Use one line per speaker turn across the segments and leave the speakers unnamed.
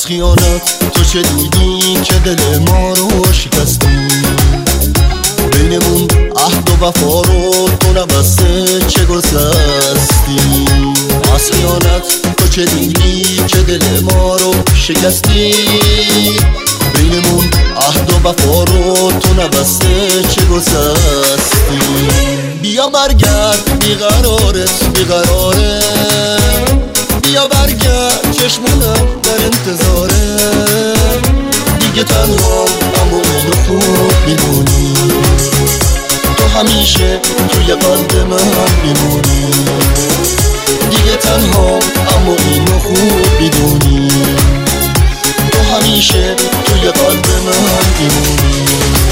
خیانت تو چه دیدی که دل ما رو شکستی؟ بینمون عهد و وفا رو تو نبسته چه گذستی؟ از خیانت تو چه دیدی که دل ما رو شکستی؟ بینمون عهد و وفا رو تو نبسته چه گذستی؟ بیا برگرد بیقرارت بیقراره، بیا برگرد چشمونم در انتظاره. دیگه تنها اما اینو خوب میدونی، تو همیشه توی قلب من میمونی. دیگه تنها اما اینو خوب میدونی، تو همیشه توی قلب من میمونی.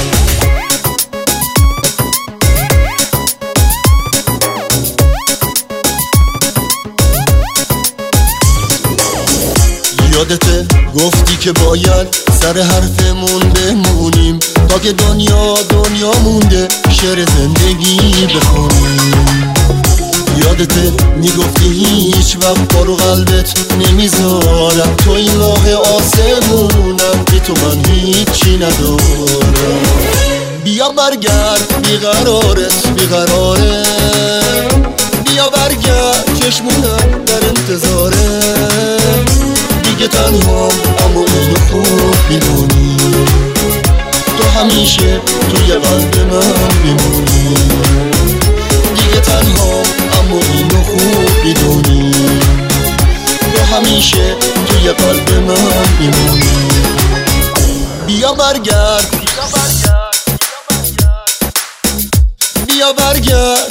یادته گفتی که باید سر حرفمون بمونیم تا که دنیا مونده شعر زندگی بخونیم. یادته میگفتی هیچ وقت بارو قلبت نمیذارم، تو این راه آسمونم بی تو من هیچی ندارم. بیا برگرد بیقرارت بیقراره، بیا برگرد چشمونم در انتظاره. دیگه تنها اما اینو خوب میدونی، تو همیشه توی قلب من میمونی. دیگه تنها اما اینو خوب میدونی، تو همیشه توی قلب من میمونی. بیا برگرد بیا برگرد